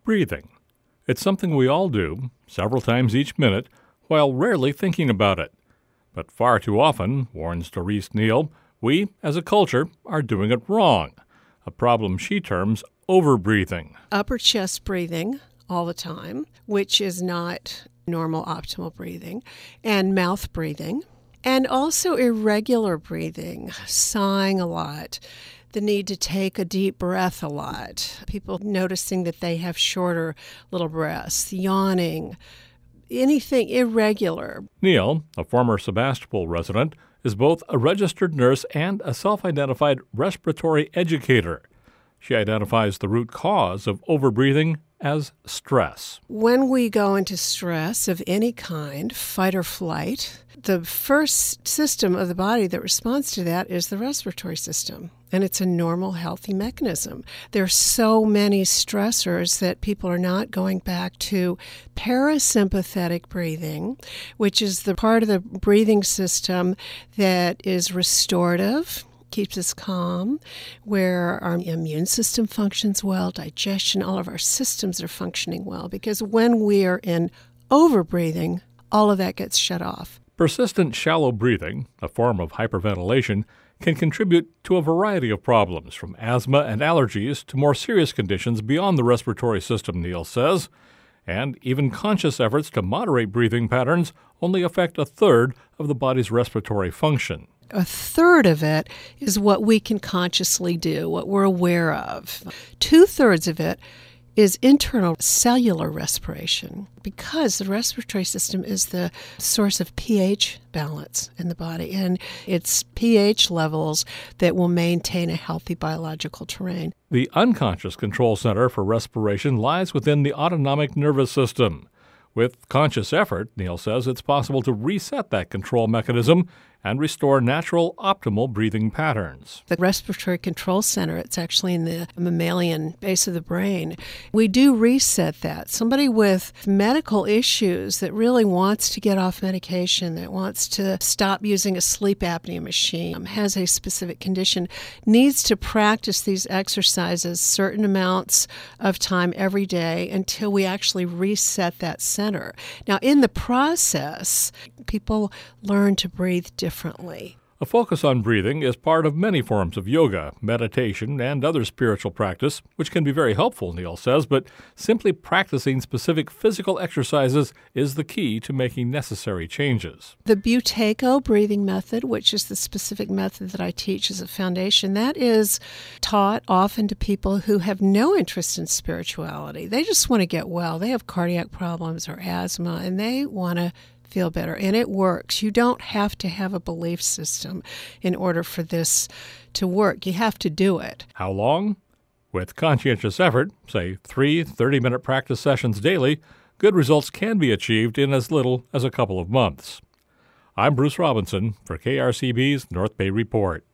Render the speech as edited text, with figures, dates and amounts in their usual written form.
Breathing. It's something we all do, several times each minute, while rarely thinking about it. But far too often, warns Doris Neal, we, as a culture, are doing it wrong, a problem she terms overbreathing. Upper chest breathing all the time, which is not normal optimal breathing, and mouth breathing, and also irregular breathing, sighing a lot, the need to take a deep breath a lot, people noticing that they have shorter little breaths, yawning, anything irregular. Neal, a former Sebastopol resident, is both a registered nurse and a self-identified respiratory educator. She identifies the root cause of overbreathing as stress. When we go into stress of any kind, fight or flight, the first system of the body that responds to that is the respiratory system. And it's a normal, healthy mechanism. There are so many stressors that people are not going back to parasympathetic breathing, which is the part of the breathing system that is restorative, keeps us calm, where our immune system functions well, digestion, all of our systems are functioning well. Because when we are in overbreathing, all of that gets shut off. Persistent shallow breathing, a form of hyperventilation, can contribute to a variety of problems, from asthma and allergies to more serious conditions beyond the respiratory system, Neal says. And even conscious efforts to moderate breathing patterns only affect a third of the body's respiratory function. A third of it is what we can consciously do, what we're aware of. 2/3 of it is internal cellular respiration, because the respiratory system is the source of pH balance in the body, and it's pH levels that will maintain a healthy biological terrain. The unconscious control center for respiration lies within the autonomic nervous system. With conscious effort, Neal says it's possible to reset that control mechanism and restore natural, optimal breathing patterns. The respiratory control center, it's actually in the mammalian base of the brain. We do reset that. Somebody with medical issues that really wants to get off medication, that wants to stop using a sleep apnea machine, has a specific condition, needs to practice these exercises certain amounts of time every day until we actually reset that center. Now, in the process, people learn to breathe differently. A focus on breathing is part of many forms of yoga, meditation, and other spiritual practice, which can be very helpful, Neal says, but simply practicing specific physical exercises is the key to making necessary changes. The Buteyko breathing method, which is the specific method that I teach as a foundation, that is taught often to people who have no interest in spirituality. They just want to get well. They have cardiac problems or asthma, and they want to feel better. And it works. You don't have to have a belief system in order for this to work. You have to do it. How long? With conscientious effort, say 3 30-minute practice sessions daily, good results can be achieved in as little as a couple of months. I'm Bruce Robinson for KRCB's North Bay Report.